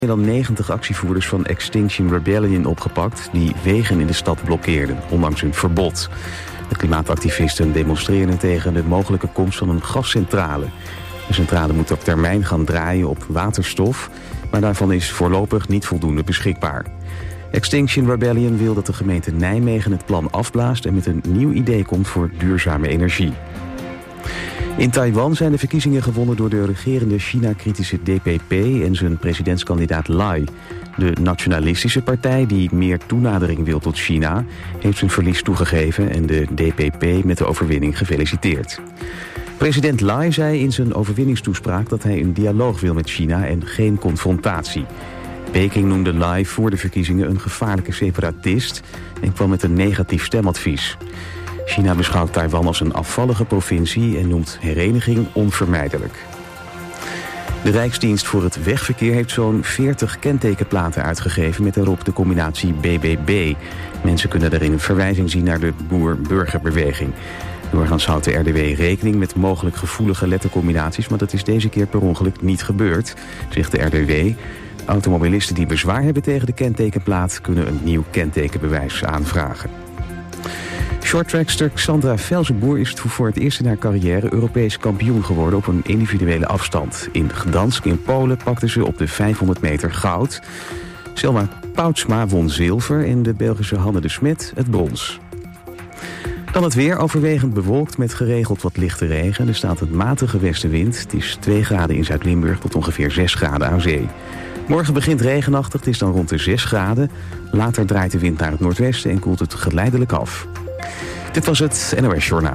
Meer dan 90 actievoerders van Extinction Rebellion opgepakt die wegen in de stad blokkeerden, ondanks een verbod. De klimaatactivisten demonstreren tegen de mogelijke komst van een gascentrale. De centrale moet op termijn gaan draaien op waterstof, maar daarvan is voorlopig niet voldoende beschikbaar. Extinction Rebellion wil dat de gemeente Nijmegen het plan afblaast en met een nieuw idee komt voor duurzame energie. In Taiwan zijn de verkiezingen gewonnen door de regerende China-kritische DPP en zijn presidentskandidaat Lai. De nationalistische partij, die meer toenadering wil tot China, heeft zijn verlies toegegeven en de DPP met de overwinning gefeliciteerd. President Lai zei in zijn overwinningstoespraak dat hij een dialoog wil met China en geen confrontatie. Peking noemde Lai voor de verkiezingen een gevaarlijke separatist en kwam met een negatief stemadvies. China beschouwt Taiwan als een afvallige provincie en noemt hereniging onvermijdelijk. De Rijksdienst voor het Wegverkeer heeft zo'n 40 kentekenplaten uitgegeven met daarop de combinatie BBB. Mensen kunnen daarin een verwijzing zien naar de boer-burgerbeweging. Doorgaans houdt de RDW rekening met mogelijk gevoelige lettercombinaties, maar dat is deze keer per ongeluk niet gebeurd, zegt de RDW. Automobilisten die bezwaar hebben tegen de kentekenplaat kunnen een nieuw kentekenbewijs aanvragen. Shorttrackster Xandra Velzenboer is voor het eerst in haar carrière Europees kampioen geworden op een individuele afstand. In Gdansk in Polen pakte ze op de 500 meter goud. Selma Poutsma won zilver en de Belgische Hanne de Smet het brons. Dan het weer, overwegend bewolkt met geregeld wat lichte regen. Er staat een matige westenwind. Het is 2 graden in Zuid-Limburg tot ongeveer 6 graden aan zee. Morgen begint regenachtig, het is dan rond de 6 graden. Later draait de wind naar het noordwesten en koelt het geleidelijk af. Dit was het NOS Journaal.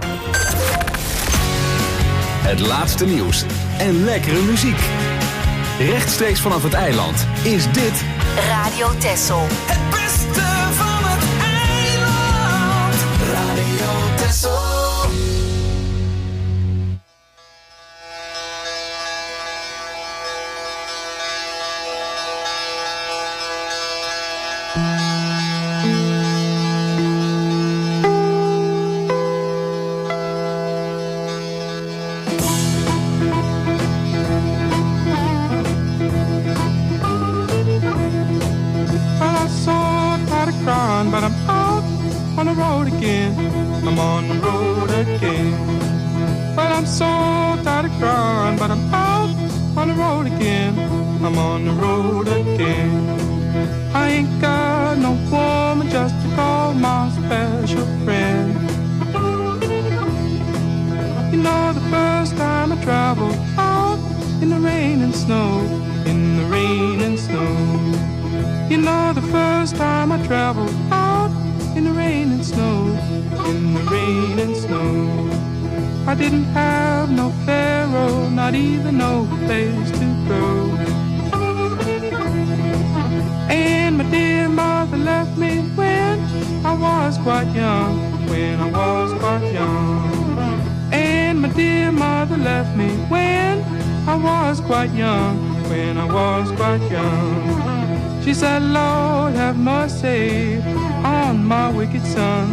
Het laatste nieuws en lekkere muziek. Rechtstreeks vanaf het eiland is dit Radio Texel. Het beste van het eiland. Radio Texel. But I'm out on the road again. I'm on the road again. Well, I'm so tired of crying, but I'm out on the road again. I'm on the road again. I ain't got no woman just to call my special friend. You know, the first time I traveled out in the rain and snow, in the rain and snow. You know, the first time I traveled out in the rain and snow, in the rain and snow. I didn't have no pharaoh, not even no place to go. And my dear mother left me when I was quite young, when I was quite young. And my dear mother left me when I was quite young, when I was quite young. She said, Lord, have mercy on my wicked son.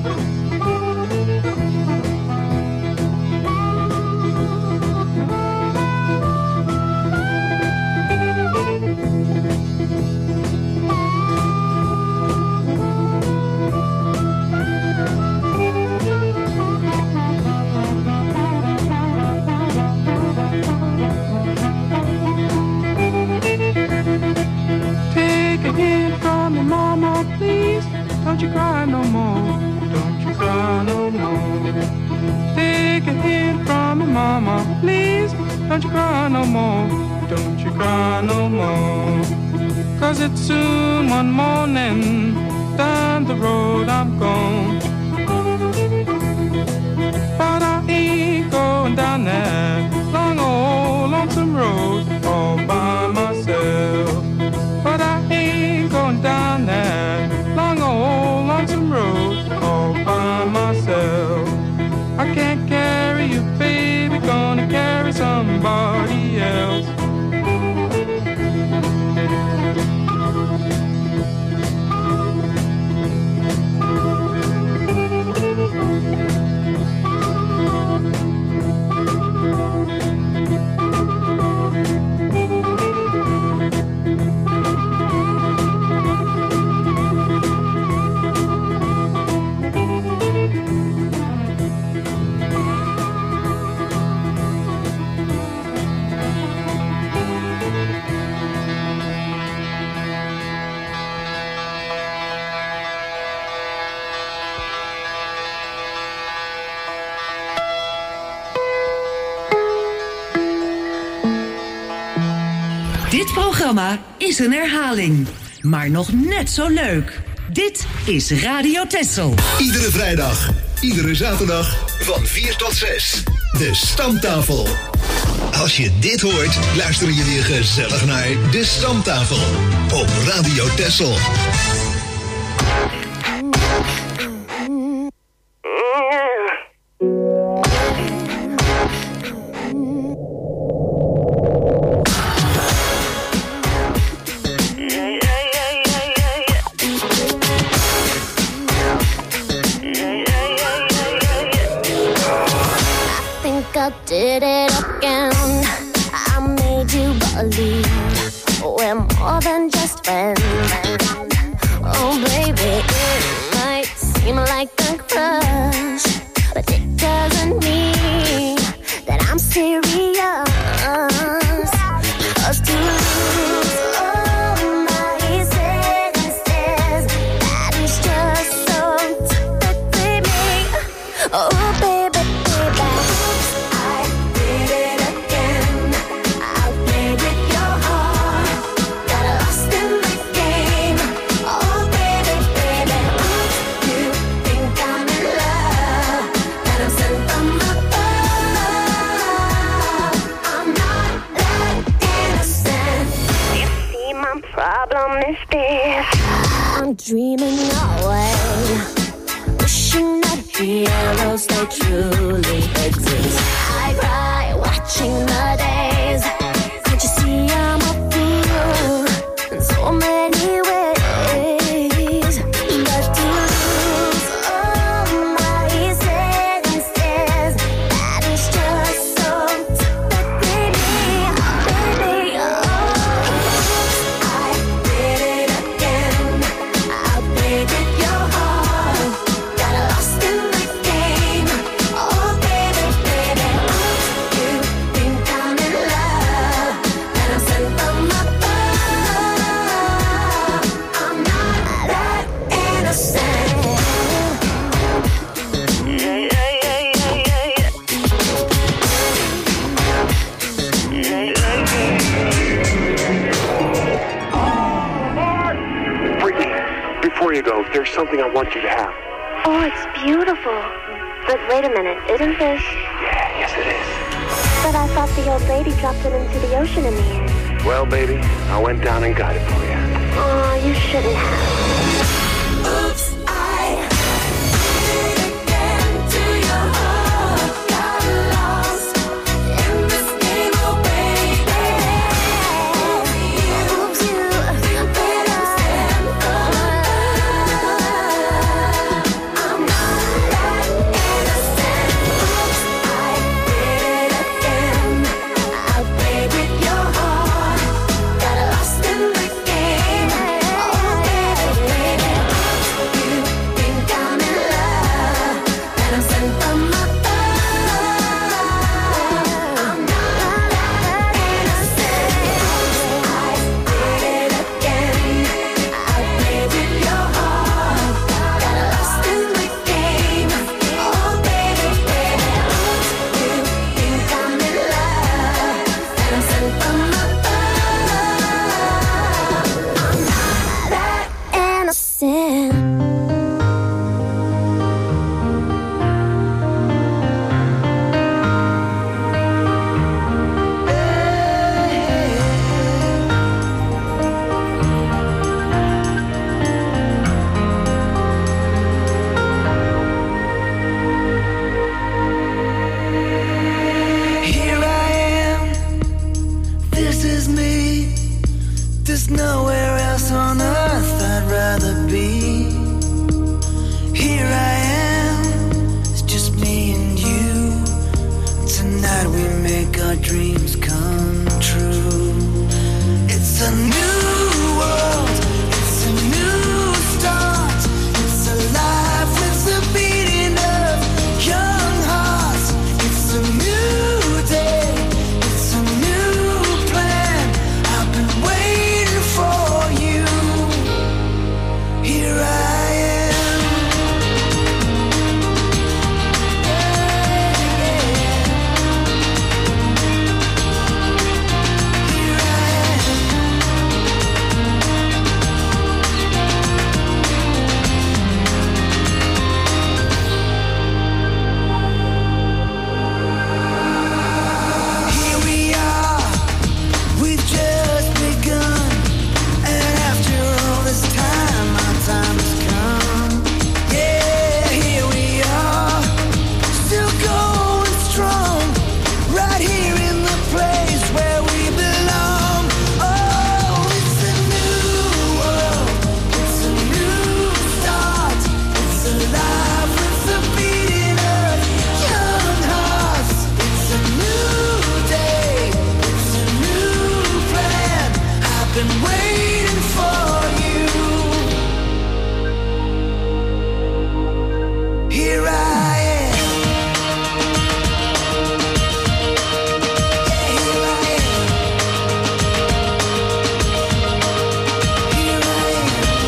Mama, please, don't you cry no more. Don't you cry no more. Take a hint from me, Mama, please, don't you cry no more. Don't you cry no more. 'Cause it's soon one morning, down the road I'm gone. But I ain't going down that long old lonesome road all by myself. But I ain't going down that long old lonesome road all by myself. I can't carry you, baby, gonna carry somebody else. programma is een herhaling, maar nog net zo leuk. Dit is Radio Texel. Iedere vrijdag, iedere zaterdag van 4 tot 6. De Stamtafel. Als je dit hoort, luister je weer gezellig naar De Stamtafel op Radio Texel. Did it again. I made you believe we're more than just friends. Oh baby, it might seem like a crush, but it doesn't mean that I'm serious. 'Cause to lose all my senses, that is just so typically me. Oh baby, baby. I'm dreaming away, wishing that heroes they truly exist. I cry watching the days. Can't you see I'm a fool in so many ways? But to lose all my senses, that is just so typically me, baby. Oh, I did it again. I played with your heart, got lost in the game. Oh baby, baby, you think I'm in love, and I'm sent from above. I'm not that innocent. Freaky, before you go, there's something I want you to have. Oh, it's beautiful. But wait a minute, isn't this? Yeah, yes it is. But I thought the old lady dropped it into the ocean in the end. Well, baby, I went down and got it for you. Oh, you shouldn't have. Oops, I did it again to your heart. Got lost in this game, oh baby. Oops, you better stand for love. I'm not that innocent. Oops, I did it again. I played with your heart. Got lost in the game. Oh baby, baby. You think I'm in love, and I'm sent from above. I'm not that innocent. I did it again. I played with your heart. Got lost in the game. Oh baby, baby. You think I'm in love, and I'm sent from above. I'm not that innocent. Here I am, this is me. There's nowhere else on earth I'd rather be. Here I am, it's just me and you. Tonight we make our dreams come true. It's a new world, it's a new start. It's alive with the beating of young hearts. It's a new day, it's a new plan. I've been waiting for you. Here I am. Here I am. waiting for you. Here I am. Here I am. Here I am.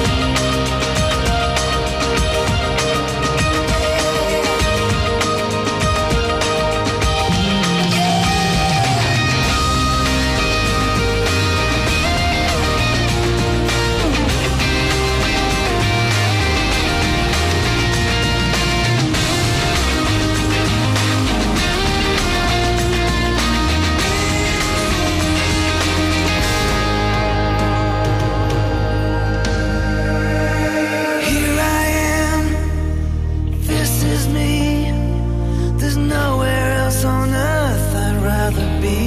Here I am, this is me. There's nowhere else on earth I'd rather be.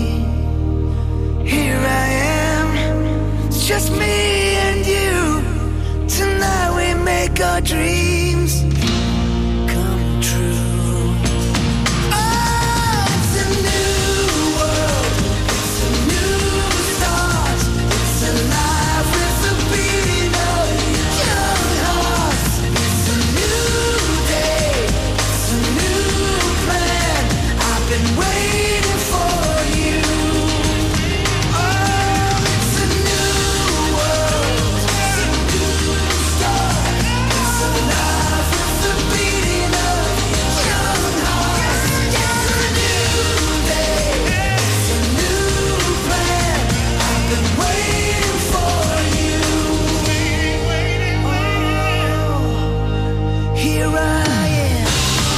Here I am, it's just me and you. Tonight we make our dreams come true. Oh, it's a new world, it's a new start. It's alive with the beating of young hearts. It's a new day, it's a new plan. I've been waiting for you. Oh, it's a new world, it's a new start. It's alive with the beating of young hearts. It's a new day, it's a new plan. I've been waiting for you. Here I am.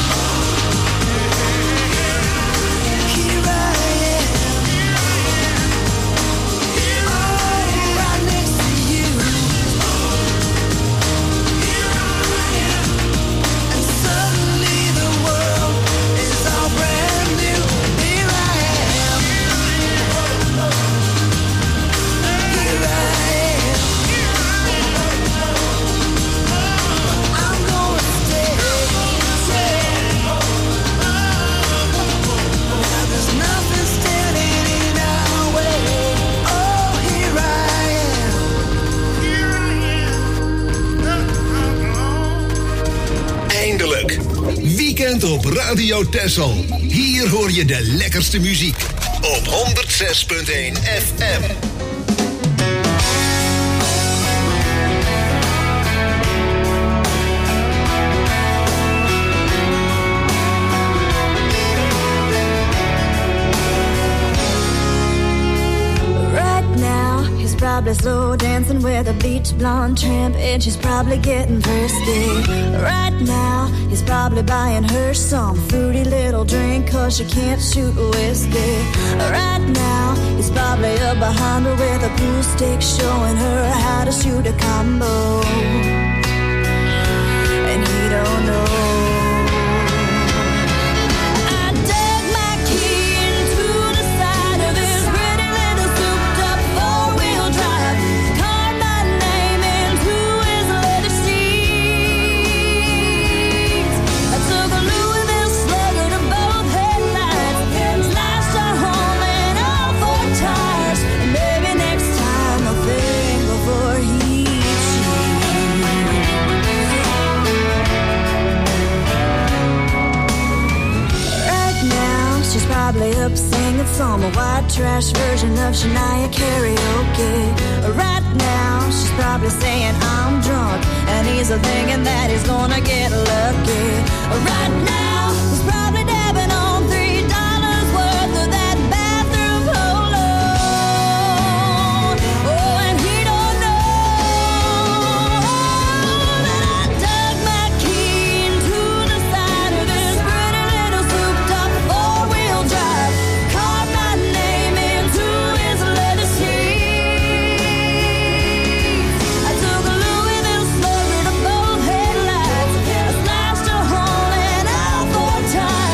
Here I am. Right next to you. And suddenly the world is all brand new. Here I am. Here I am. I'm gonna stay. Now there's nothing standing in our way. Oh, here I am. Eindelijk. Weekend op Radio Texel. Hier hoor je de lekkerste muziek. Op 106.1 FM. Right now, he's probably slow dancing with a beach blonde tramp, and she's probably getting thirsty. Right now, he's probably buying her some fruity little drink, 'cause she can't shoot whiskey. Right now, he's probably up behind her with a pool stick, showing her how to shoot a combo. And he don't know. I dug my key into the side of his pretty little souped-up four-wheel drive, carved my name into his leather seats. I took a Louisville Slugger to both headlights, slashed a hole in all four tires, and maybe next time I'll think before he cheats. Right now, she's probably up singing some white trash version of Shania karaoke. Right now, she's probably saying I'm drunk, and he's thinking that he's gonna get lucky. Right now, he's probably dabbing on $3 worth of that bathroom polo. Oh, and he don't know that I dug my key into the side of his pretty little souped-up four-wheel drive, carved my name into his leather seats. I took a Louisville Slugger to both headlights, I slashed a hole in all four tires.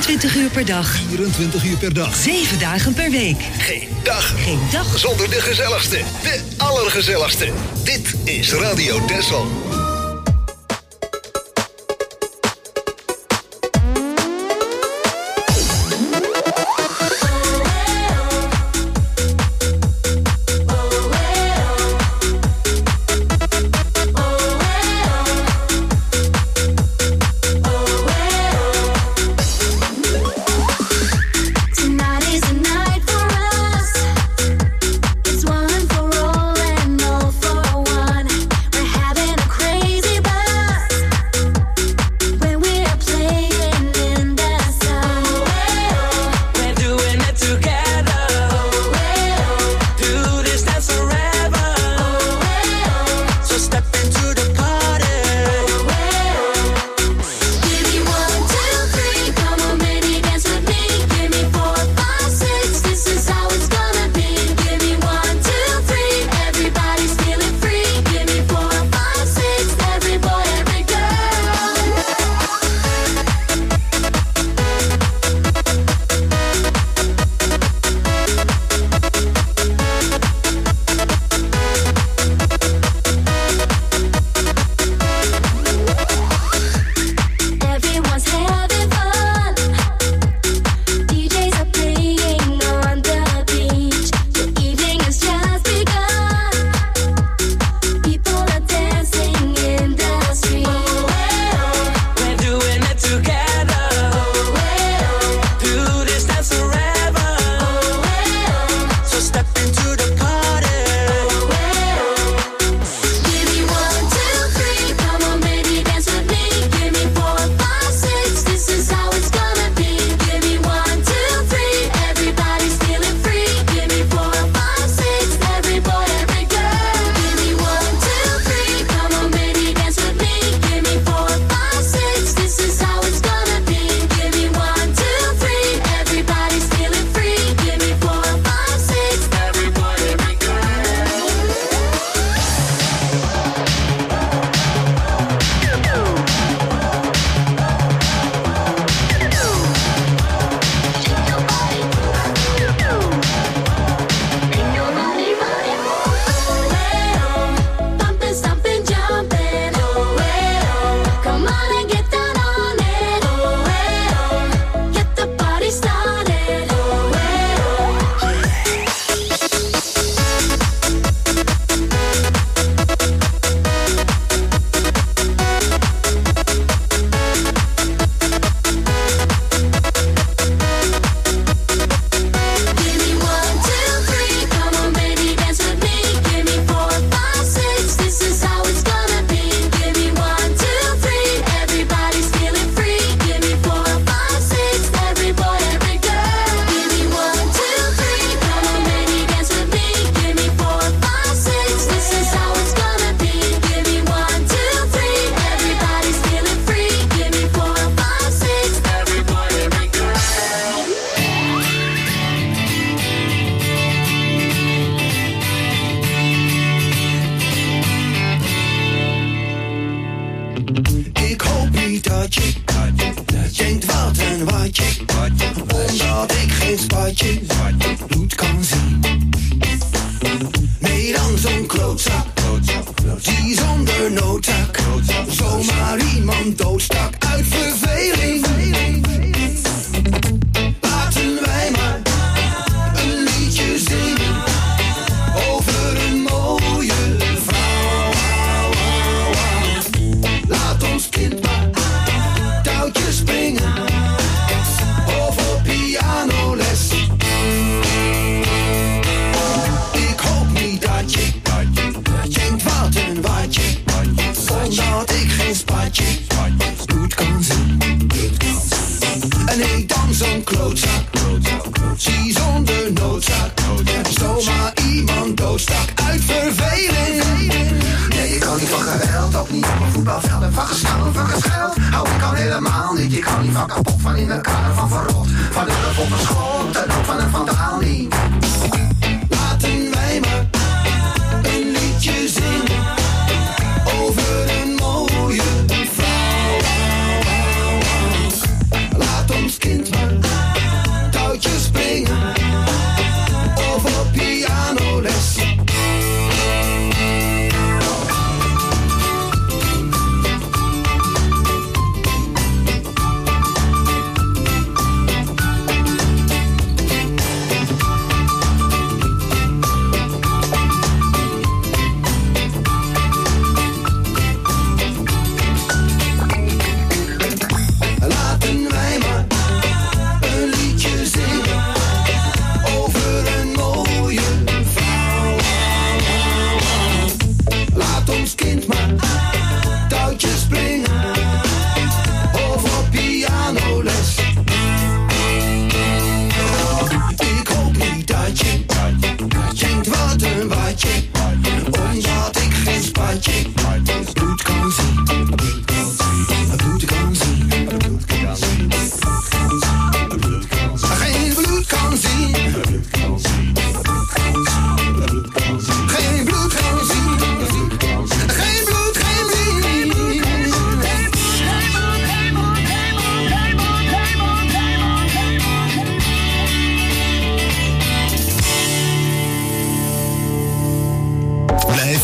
24 uur per dag. 24 uur per dag. 7 dagen per week. Geen dag. Geen dag zonder de gezelligste. De allergezelligste. Dit is Radio Texel. Omdat ik geen spatje bloed kan zien. Meer dan zo'n klootzak, die zonder noodzaak zomaar iemand doodstak uit verveling. Laten wij maar een liedje zingen over een mooie vrouw. Laat ons kind maar touwtjes springen of op pianoles. Ik hoop niet dat je denkt wat een watje, omdat ik geen spatje bloed kan zien. En ik dan zo'n klootzak, die zonder noodzaak zomaar iemand doodstak uit verveling. Nee, ik kan niet van geweld, ook niet op een voetbalveld en van gestaan, van gescheld. Hou ik al helemaal niet, ik hou niet van kapot, van in elkaar, van verrot, van hulp op een schot en ook van een vandaal niet. Laten wij maar een liedje zingen over een mooie vrouw. Laat ons kind maar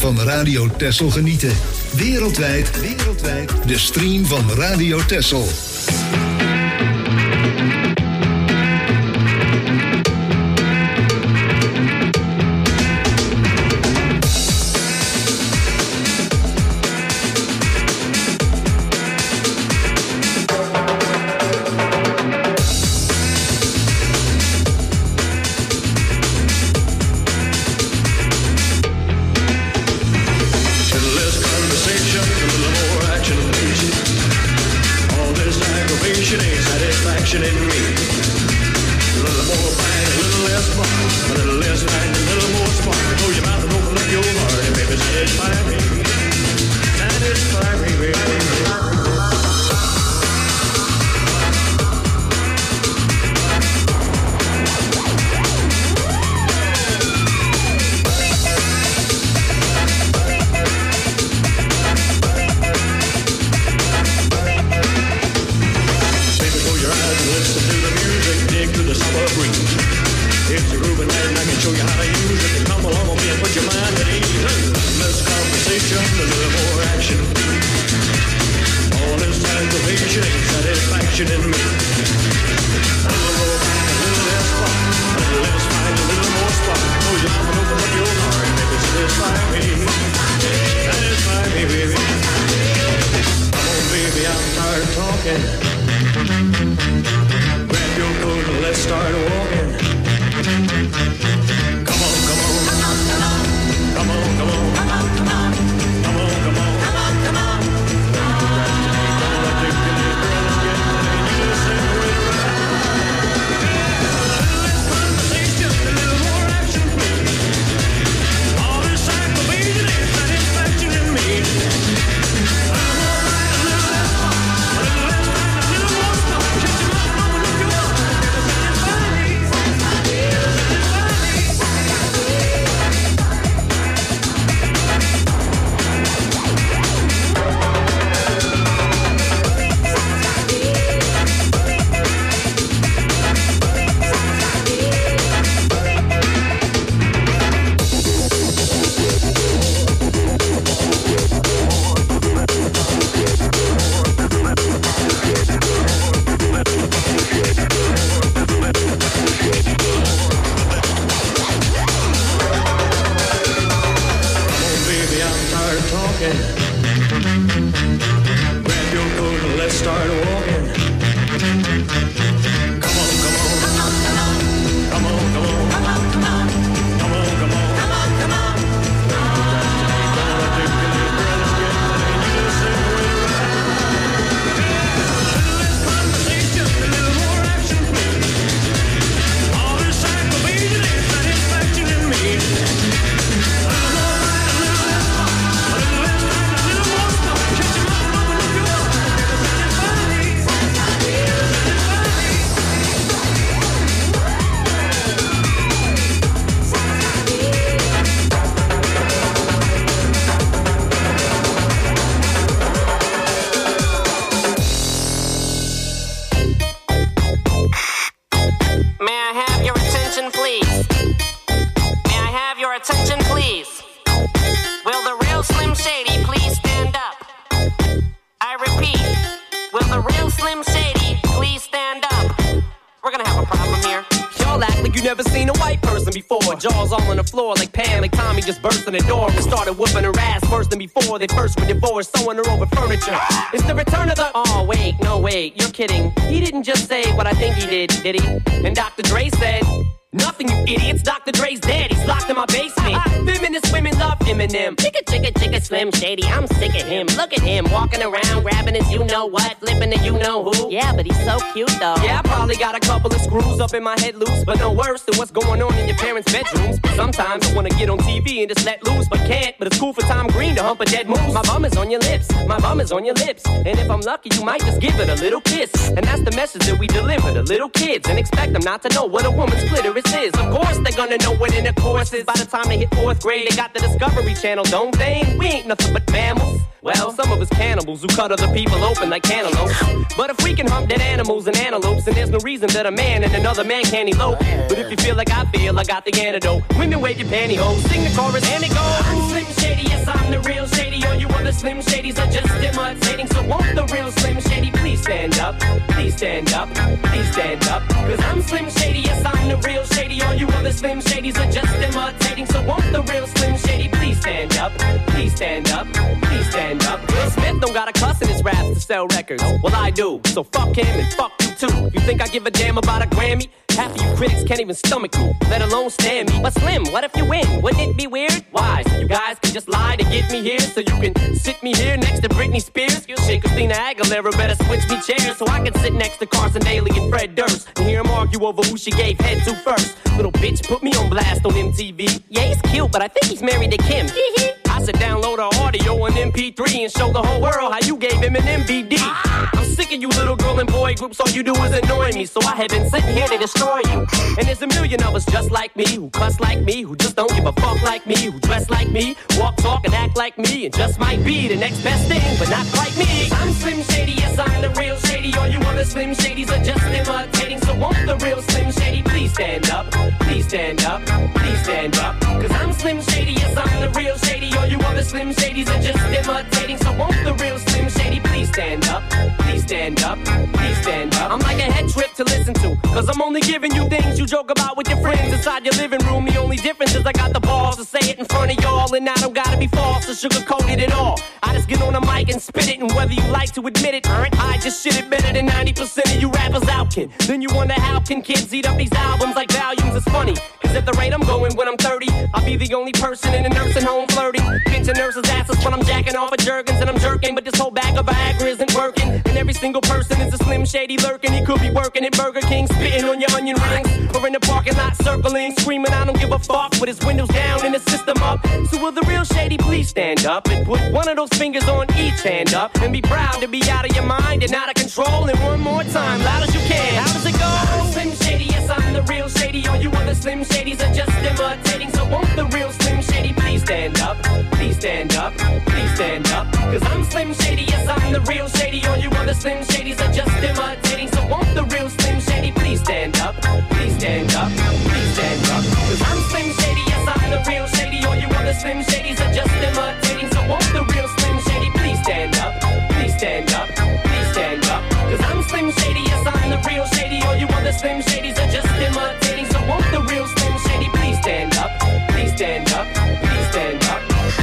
van Radio Texel genieten. Wereldwijd, de stream van Radio Texel. Jaws all on the floor like Pam, like Tommy just burst in the door and started whooping her ass worse than before. They first were divorced, sewing her over furniture. It's the return of the... Oh, wait, no, wait, you're kidding. He didn't just say what I think he did he? And Dr. Dre said... Nothing, you idiots. Dr. Dre's dead. He's locked in my basement. Feminist women love Eminem. Chicka, Slim Shady. I'm sick of him. Look at him walking around, grabbing his you-know-what, flipping the you-know-who. Yeah, but he's so cute, though. Yeah, I probably got a couple of screws up in my head loose, but no worse than what's going on in your parents' bedrooms. Sometimes I want to get on TV and just let loose, but can't. But it's cool for Tom Green to hump a dead moose. My bum is on your lips. My bum is on your lips. And if I'm lucky, you might just give it a little kiss. And that's the message that we deliver to little kids and expect them not to know what a woman's clitoris is. Of course they're gonna know what intercourse is. By the time they hit 4th grade, they got the Discovery Channel, don't they? We ain't nothing but mammals. Well, some of us cannibals who cut other people open like cantaloupes. But if we can hump dead animals and antelopes, then there's no reason that a man and another man can't elope. But if you feel like I feel, I got the antidote. Women wave your pantyhose, sing the chorus and it goes. I'm Slim Shady, yes I'm the real Shady. All you other Slim Shadys are just imitating. So won't the real Slim Shady please stand up? Please stand up, please stand up. Cause I'm Slim Shady, yes I'm the real Shady. All you other Slim Shadys are just imitating. So won't the real Slim Shady please stand up? Please stand up, please stand up. Will Smith don't got a cuss in his raps to sell records. Well I do, so fuck him and fuck you too. You think I give a damn about a Grammy? Half of you critics can't even stomach me, let alone stand me. But Slim, what if you win? Wouldn't it be weird? Why? So you guys can just lie to get me here, so you can sit me here next to Britney Spears. Shit, Christina Aguilera better switch me chairs so I can sit next to Carson Daly and Fred Durst and hear them argue over who she gave head to first. Little bitch put me on blast on MTV. Yeah, he's cute, but I think he's married to Kim. I should download her audio on MP3 and show the whole world how you gave him an MVD. I'm sick of you little girl and boy groups, all you do is annoy me, so I have been sitting here to destroy you. And there's a million of us just like me, who cuss like me, who just don't give a fuck like me, who dress like me, walk, talk, and act like me, and just might be the next best thing, but not quite me. I'm Slim Shady, yes I'm the real Shady. All you other Slim Shadys are just imitating, so won't the real Slim Shady please stand up? Please stand up, please stand up. Cause I'm Slim Shady, yes I'm the real Shady. All you other Slim Shadys are just imitating, so won't the real Slim Shady please stand up? Please stand up, please stand up. I'm like a head trip to listen to, cause I'm only giving you things you joke about with your friends inside your living room. The only difference is I got the balls to say it in front of y'all, and I don't gotta be false or sugarcoat it at all. I just get on the mic and spit it, and whether you like to admit it, I just shit it better than 90% of you rappers out can. Then you wonder how can kids eat up these albums like volumes? It's funny, cause at the rate I'm going when I'm 30, I'll be the only person in a nursing home flirting, pinching nurses' asses when I'm jacking off of Jergens and I'm jerking, but this whole bag of Viagra isn't working, and every single person is a Slim Shady lurking. He could be working at Burger King, spitting on your onion rings, or in the parking lot circling, screaming I don't give a fuck with his windows down and his system up. So will the real Shady please stand up and put one of those fingers on each hand up and be proud to be out of your mind and out of control? And one more time, loud as you can. How does it go? I'm Slim Shady, yes I'm the real Shady. All you other Slim Shadys are just imitating, so won't the real Slim Shady please stand up? Please stand up, please stand up. Cause I'm Slim Shady, yes I'm the real Shady. All you other Slim Shadys are just imitating, so won't the real Slim Shady please stand up? Please stand up, please stand up. Cause I'm Slim Shady, yes I'm the real Shady. All you other Slim Shadys are just imitating, so won't the real Slim Shady please stand up? Please stand up, please stand up. Cause I'm Slim Shady, yes I'm the real Shady. All you other Slim Shadys are just imitating, so won't the real Slim Shady please stand up? Please stand up, please stand up.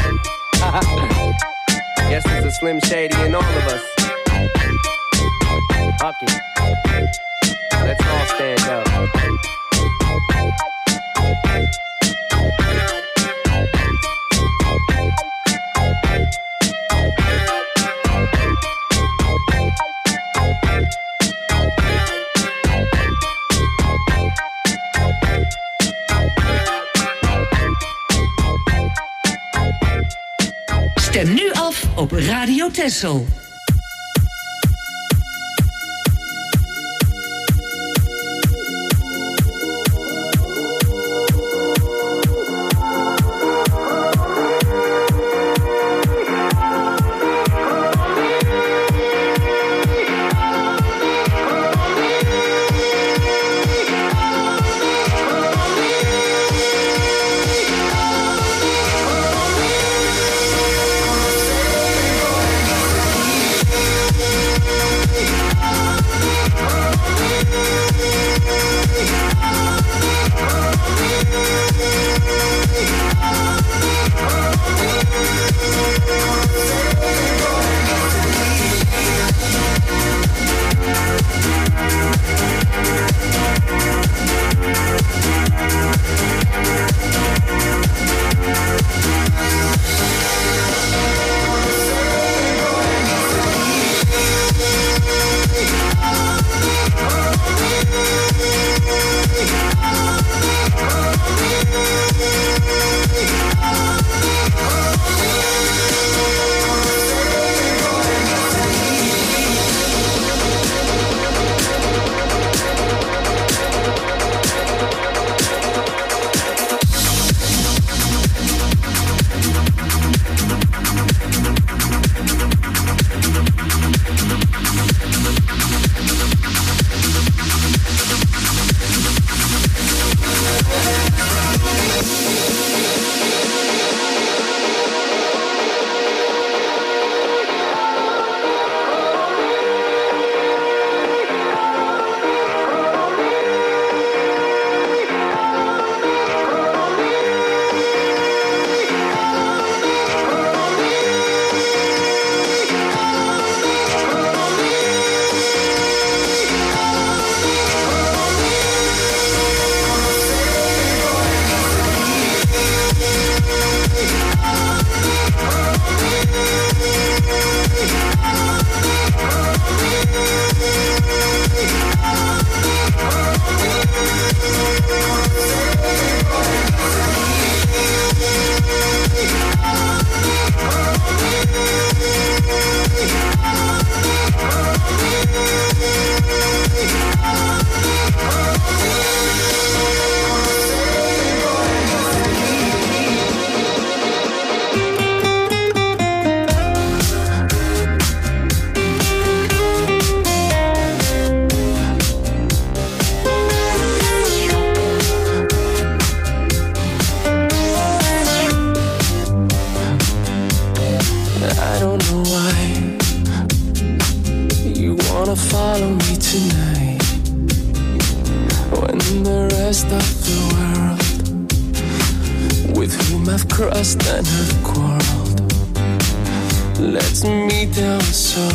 Guess there's a Slim Shady in all of us. Fuck it. Let's all stand up. Stem nu af op Radio Texel. of the world, with whom I've crossed and have quarreled. Let's meet down so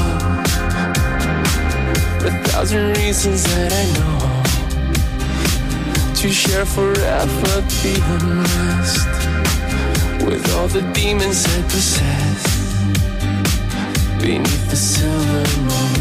1,000 reasons that I know to share forever the unrest with all the demons I possess beneath the silver moon.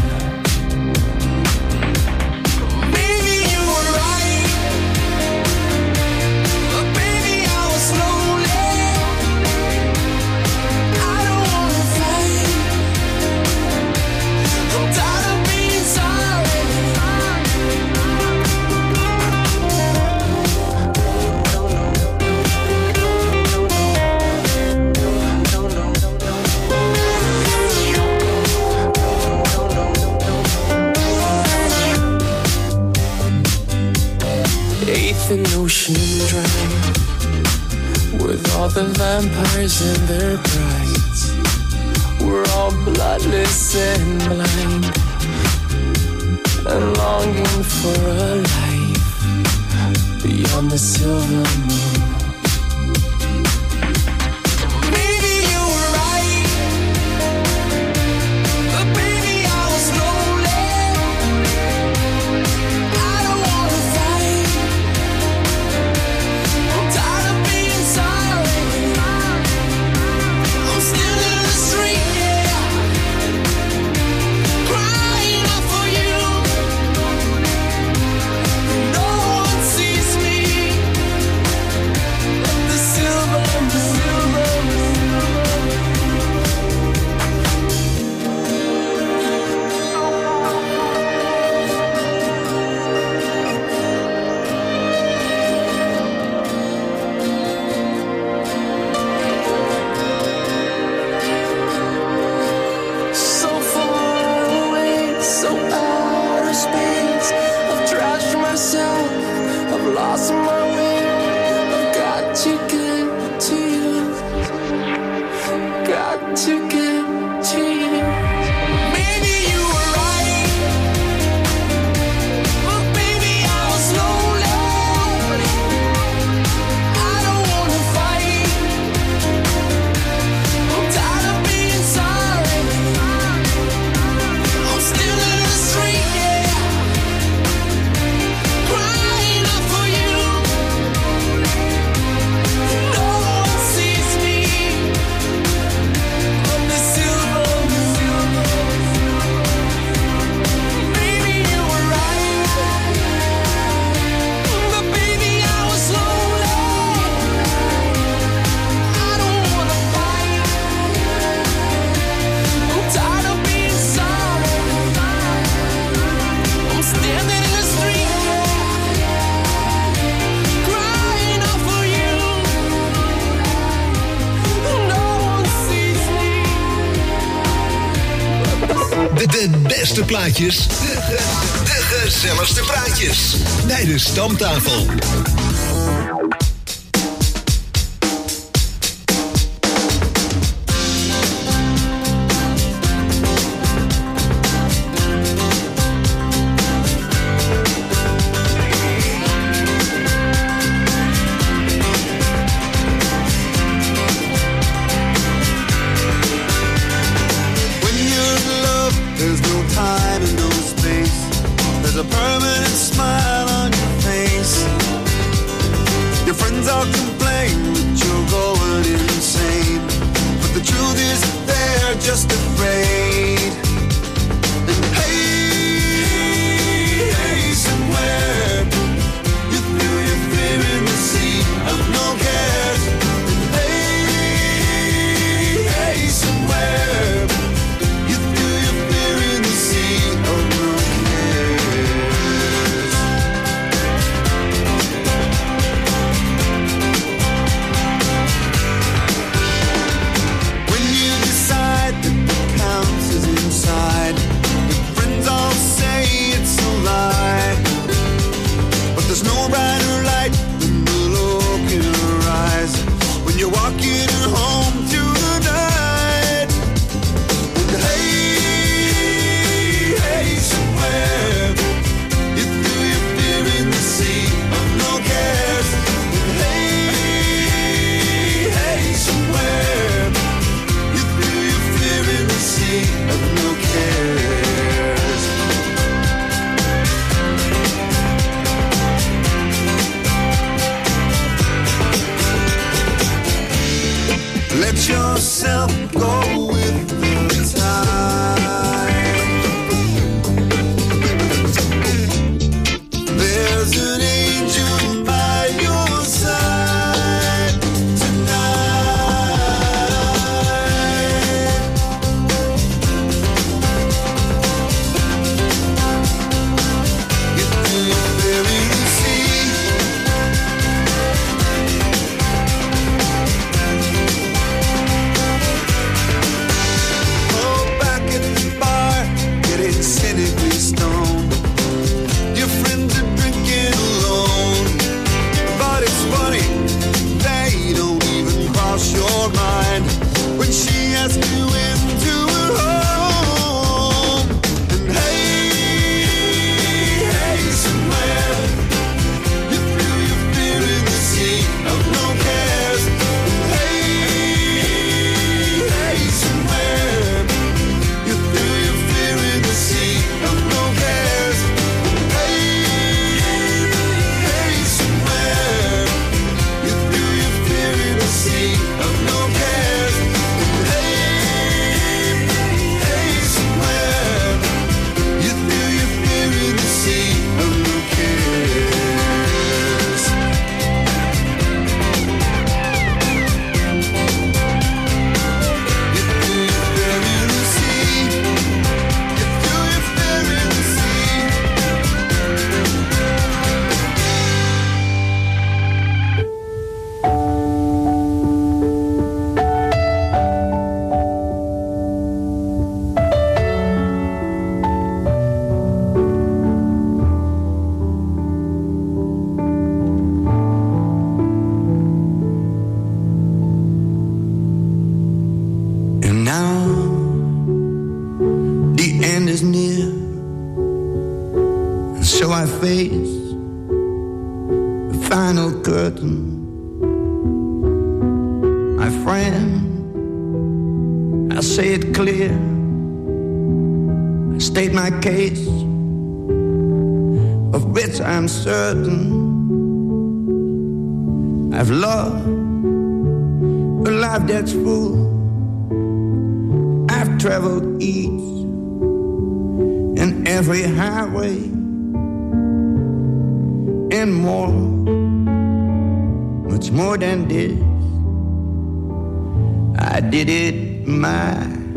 An ocean dry, with all the vampires and their brides. We're all bloodless and blind, and longing for a life beyond the silver moon. De beste plaatjes, de gezelligste praatjes bij de Stamtafel. Inside face the final curtain. My friend, I say it clear, I state my case, of which I'm certain. I've loved a life that's full. I've traveled each and every highway and more, much more than this. I did it my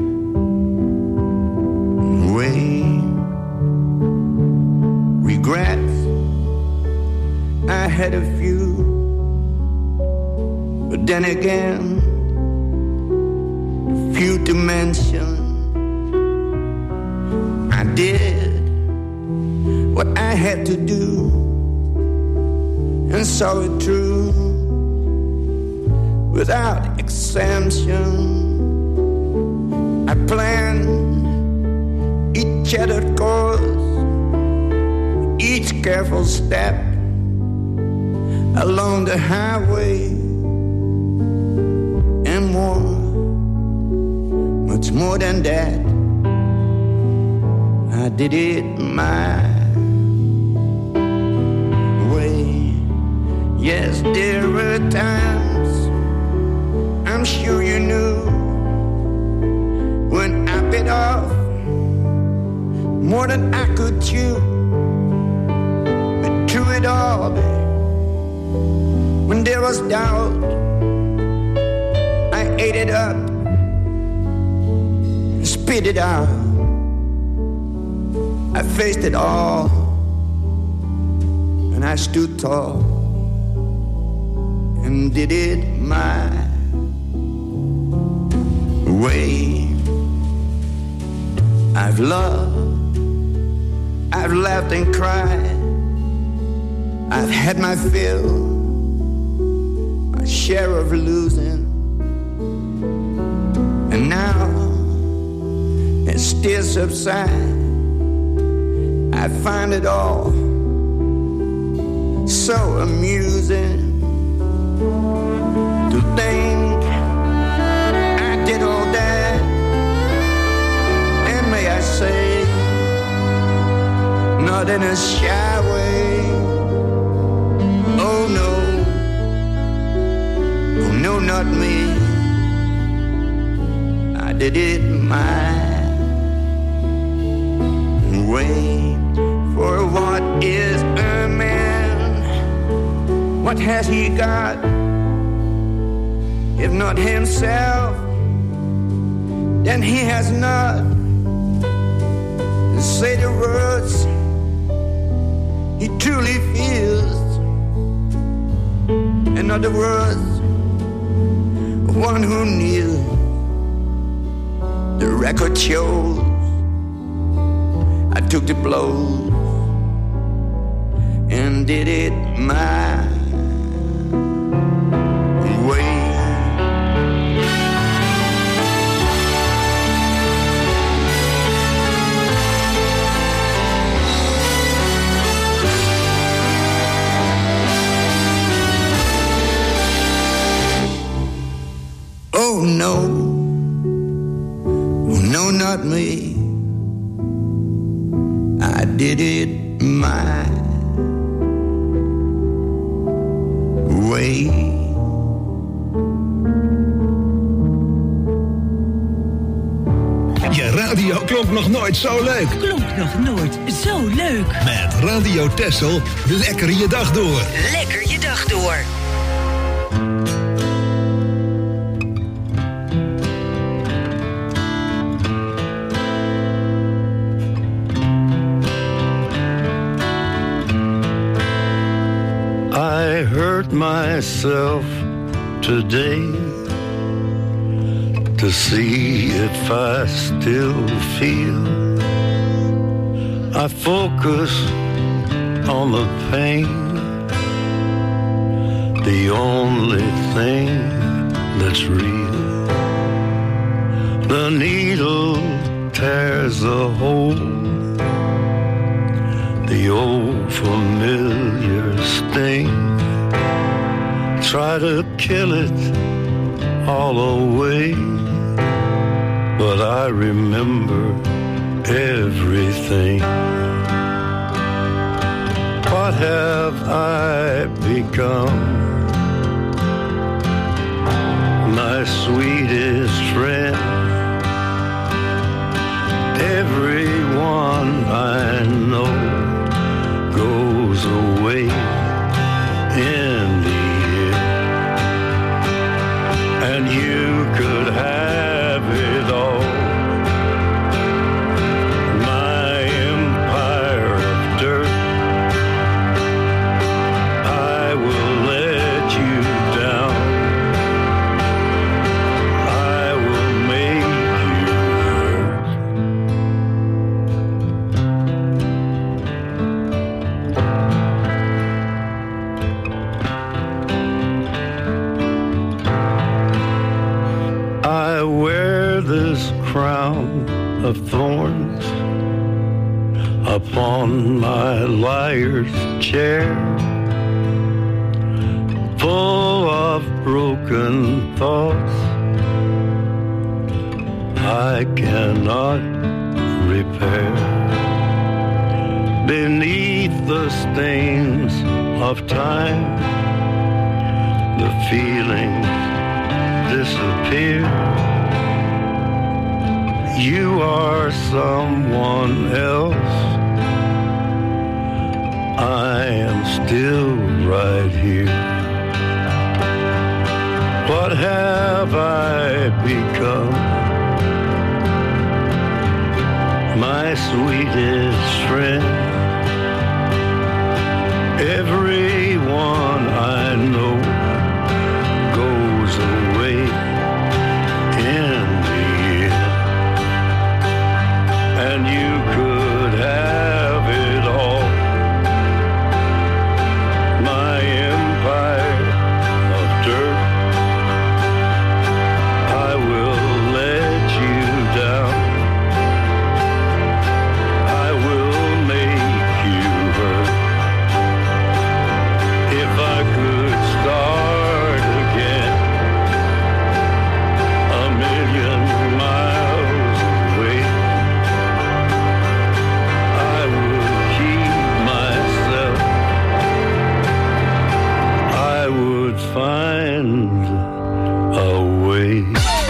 way. Regrets, I had a few, but then again, few to mention. I did what I had to do and saw it through without exemption. I planned each shattered course, each careful step along the highway, and more, much more than that. I did it my way. Yes, there were times, I'm sure you knew, when I bit off more than I could chew. But through it all, when there was doubt, I ate it up and spit it out. I faced it all and I stood tall and did it my way. I've loved, I've laughed and cried, I've had my fill, my share of losing, and now it still subsides. I find it all so amusing to think I did all that, and may I say, not in a shy way. Oh no, oh no, not me. I did it my way. For what is a man? What has he got? If not himself, then he has not. Say the words he truly feels. In other words, one who kneels. The record shows I took the blows and did it my way. Oh no, oh no, not me. I did it my way. Je radio klonk nog nooit zo leuk. Klonk nog nooit zo leuk. Met Radio Texel, lekker je dag door. Lekker je dag door. I hurt myself today to see if I still feel. I focus on the pain, the only thing that's real. The needle tears a hole, the old familiar sting. Try to kill it all away, but I remember everything. What have I become? My sweetest friend. Everyone I know goes away in the end, and you could have it all. My empire of dirt, I will let you down. I will make you hurt. I wear this crown of thorns upon my liar's chair, full of broken thoughts I cannot repair. Beneath the stains of time, the feelings disappear. You are someone else. I am still right here. What have I become? My sweetest friend. Everyone I know goes away in the end, and you could have it all. My empire of dirt, I will let you down. I will make you hurt. If I could start again, a million miles away, I would keep myself. I would find a way.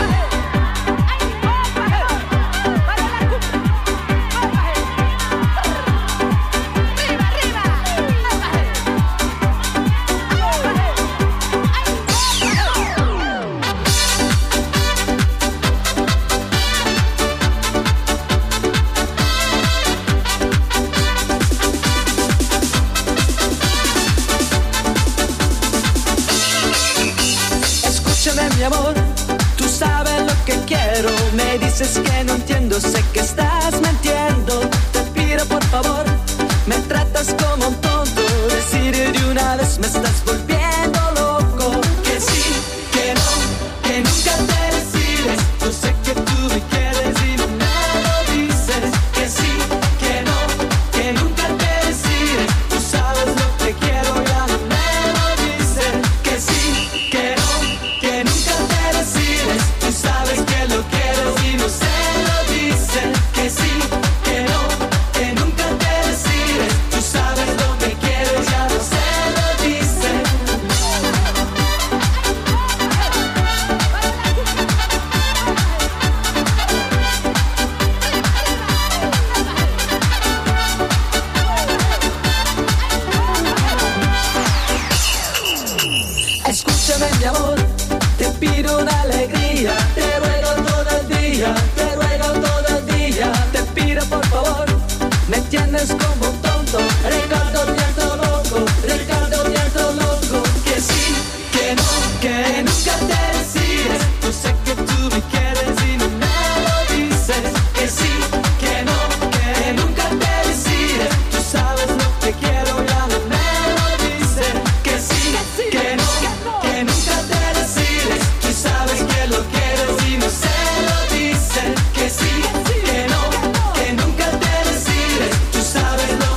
Escúchame mi amor, tú sabes lo que quiero. Me dices que no entiendo, sé que estás mintiendo. Te pido por favor, me tratas como un tonto. Decir de una vez me estás volviendo loco. Que sí, que no, que nunca te decides. Yo sé que tú me quieres y no me lo dices. Que sí, que no, que nunca te decides. Tú sabes lo que quiero, ya no me lo dices. Que sí, que no, que nunca te decides. Tú sabes que lo quieres y no se lo dices. Que sí, que no, que nunca te decides. Tú sabes lo que quieres, ya no se lo dices. Escúchame mi amor, te pido una alegría. Te ruego todo el día, te ruego todo el día. Te pido por favor, me entiendes como un tonto. Ricardo Dialto loco, Ricardo Dialto loco. Que sí, que no, que nunca te decides. Yo sé que tú me quieres y no me lo dices. Que sí, que no, que nunca te decides. Tú sabes lo que quiero, ya no me lo dices. Que sí, que no, que nunca te decides. Tú sabes que lo quieres y no se lo dices. Que sí, que no, que nunca te decides. Tú sabes lo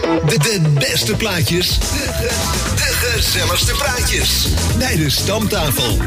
De beste plaatjes, de gezelligste praatjes. Bij de Stamtafel.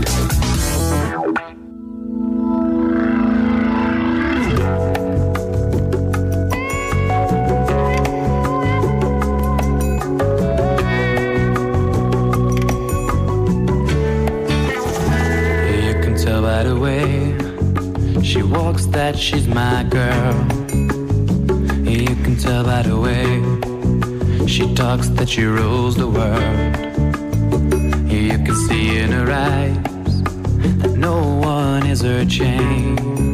You can tell by the way she walks that she's my girl. You can tell by the way she talks that she rules the world. You can see in her eyes that no one is her chain.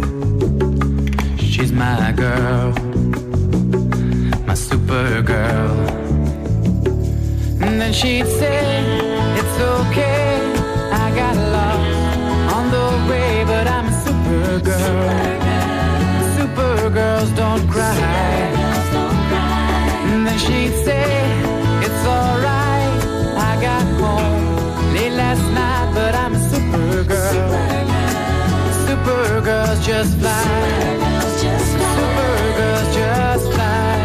She's my girl, my super girl. And then she'd say, it's okay, I got lost on the way, but I'm a super girl. Supergirls don't cry. And then she'd say, it's alright, I got home late last night, but I'm a supergirl. Supergirls just fly. Supergirls just fly.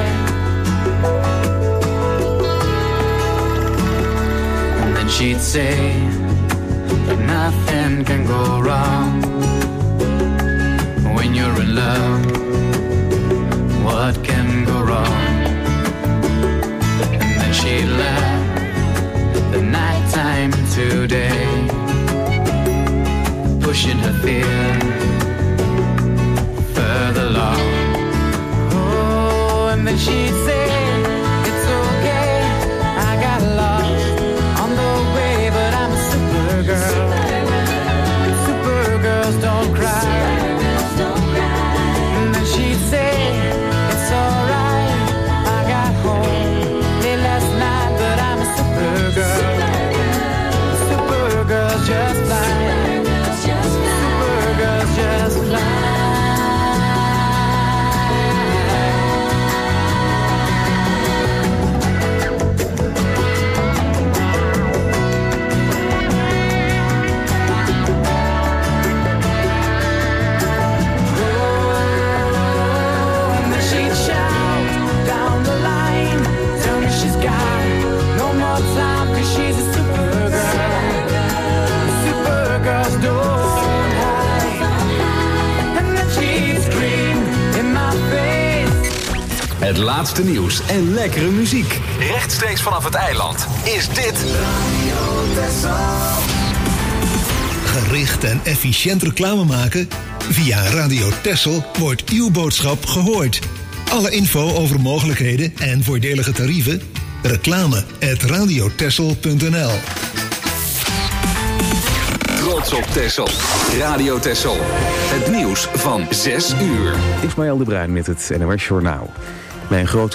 And then she'd say that nothing can go wrong when you're in love. What can go wrong? And then she left the nighttime today, pushing her fear further along. Oh, and then she'd say, it's okay, I got lost on the way, but I'm a supergirl. Supergirls don't cry. And then she'd say, it's alright, I got home late last night, but I'm a supergirl. Supergirls just fly. Supergirls just fly. Het laatste nieuws en lekkere muziek. Rechtstreeks vanaf het eiland is dit Gericht en efficiënt reclame maken? Via Radio Texel wordt uw boodschap gehoord. Alle info over mogelijkheden en voordelige tarieven? reclame@radiotexel.nl. Trots op Texel. Radio Texel. Het nieuws van 6 uur. Ismaël de Bruin met het NOS Journaal. Bij een grote